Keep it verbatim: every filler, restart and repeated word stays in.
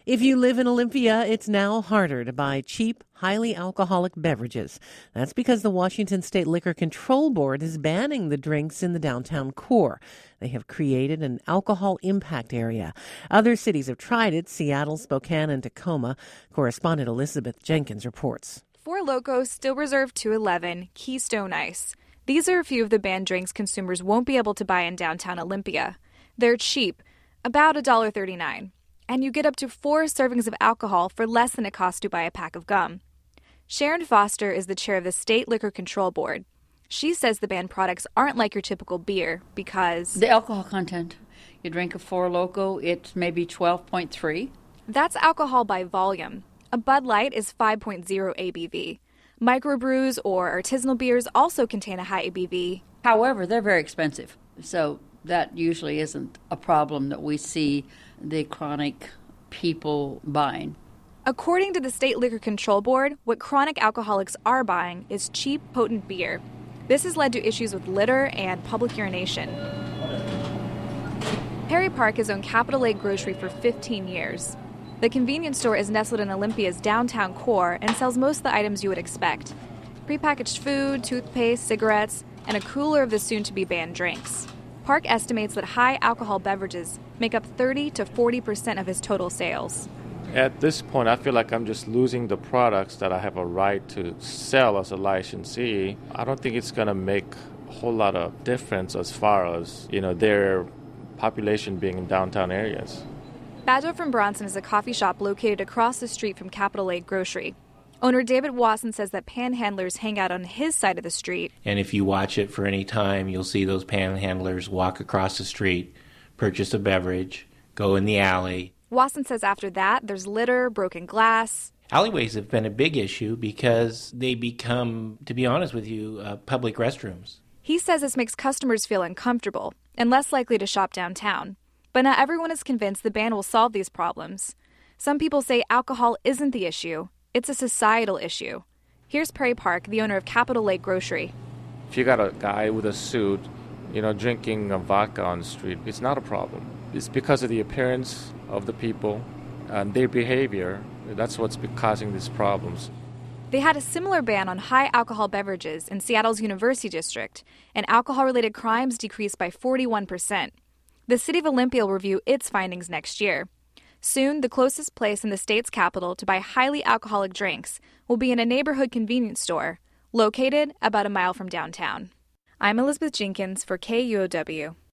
If you live in Olympia, it's now harder to buy cheap, highly alcoholic beverages. That's because the Washington State Liquor Control Board is banning the drinks in the downtown core. They have created an alcohol impact area. Other cities have tried it, Seattle, Spokane, and Tacoma. Correspondent Elizabeth Jenkins reports. Four Loko still reserved two eleven Keystone Ice. These are a few of the banned drinks consumers won't be able to buy in downtown Olympia. They're cheap, about one dollar thirty-nine, and you get up to four servings of alcohol for less than it costs to buy a pack of gum. Sharon Foster is the chair of the State Liquor Control Board. She says the banned products aren't like your typical beer because... the alcohol content. You drink a Four Loko, it's maybe twelve point three. That's alcohol by volume. A Bud Light is five point oh A B V. Microbrews or artisanal beers also contain a high A B V. However, they're very expensive, so that usually isn't a problem that we see the chronic people buying. According to the State Liquor Control Board, what chronic alcoholics are buying is cheap, potent beer. This has led to issues with litter and public urination. Perry Park has owned Capital Lake Grocery for fifteen years. The convenience store is nestled in Olympia's downtown core and sells most of the items you would expect. Prepackaged food, toothpaste, cigarettes, and a cooler of the soon-to-be banned drinks. Park estimates that high alcohol beverages make up thirty to forty percent of his total sales. At this point, I feel like I'm just losing the products that I have a right to sell as a licensee. I don't think it's going to make a whole lot of difference as far as, you know, their population being in downtown areas. Badger from Bronson is a coffee shop located across the street from Capital Lake Grocery. Owner David Wasson says that panhandlers hang out on his side of the street. And if you watch it for any time, you'll see those panhandlers walk across the street, purchase a beverage, go in the alley. Wasson says after that, there's litter, broken glass. Alleyways have been a big issue because they become, to be honest with you, uh, public restrooms. He says this makes customers feel uncomfortable and less likely to shop downtown. But not everyone is convinced the ban will solve these problems. Some people say alcohol isn't the issue. It's a societal issue. Here's Perry Park, the owner of Capital Lake Grocery. If you got a guy with a suit, you know, drinking a vodka on the street, it's not a problem. It's because of the appearance of the people and their behavior. That's what's causing these problems. They had a similar ban on high alcohol beverages in Seattle's University District, and alcohol-related crimes decreased by forty-one percent. The city of Olympia will review its findings next year. Soon, the closest place in the state's capital to buy highly alcoholic drinks will be in a neighborhood convenience store located about a mile from downtown. I'm Elizabeth Jenkins for K U O W.